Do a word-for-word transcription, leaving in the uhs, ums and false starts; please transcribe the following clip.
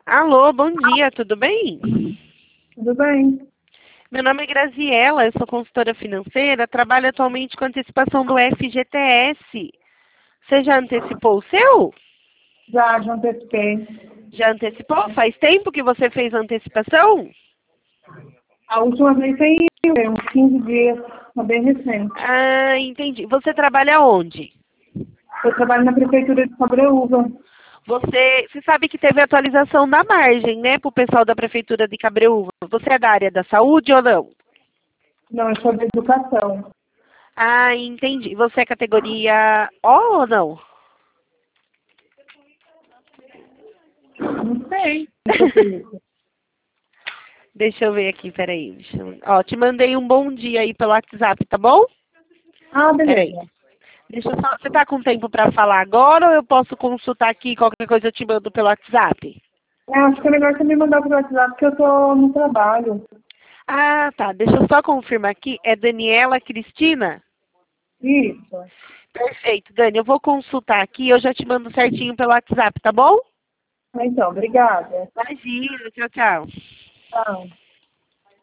Alô, bom dia, tudo bem? Tudo bem. Meu nome é Graziela, eu sou consultora financeira, trabalho atualmente com antecipação do F G T S. Você já antecipou o seu? Já, já antecipei. Já antecipou? Faz tempo que você fez a antecipação? A última vez tem uns quinze dias, é bem recente. Ah, entendi. Você trabalha onde? Eu trabalho na prefeitura de Cabreúva. Você, você sabe que teve atualização da margem, né, para o pessoal da prefeitura de Cabreúva. Você é da área da saúde ou não? Não, eu sou de educação. Ah, entendi. Você é categoria O ou não? Não sei. Deixa eu ver isso. Deixa eu ver aqui, peraí. Deixa eu... Ó, te mandei um bom dia aí pelo WhatsApp, tá bom? Ah, Peraí. beleza. Deixa eu só... Você tá com tempo para falar agora ou eu posso consultar aqui qualquer coisa eu te mando pelo WhatsApp? Eu acho que é melhor você me mandar pro WhatsApp, porque eu tô no trabalho. Ah, tá. Deixa eu só confirmar aqui. É Daniela Cristina? Isso. Perfeito, Dani. Eu vou consultar aqui e eu já te mando certinho pelo WhatsApp, tá bom? Então, obrigada. Imagina. Tchau, tchau. Tchau.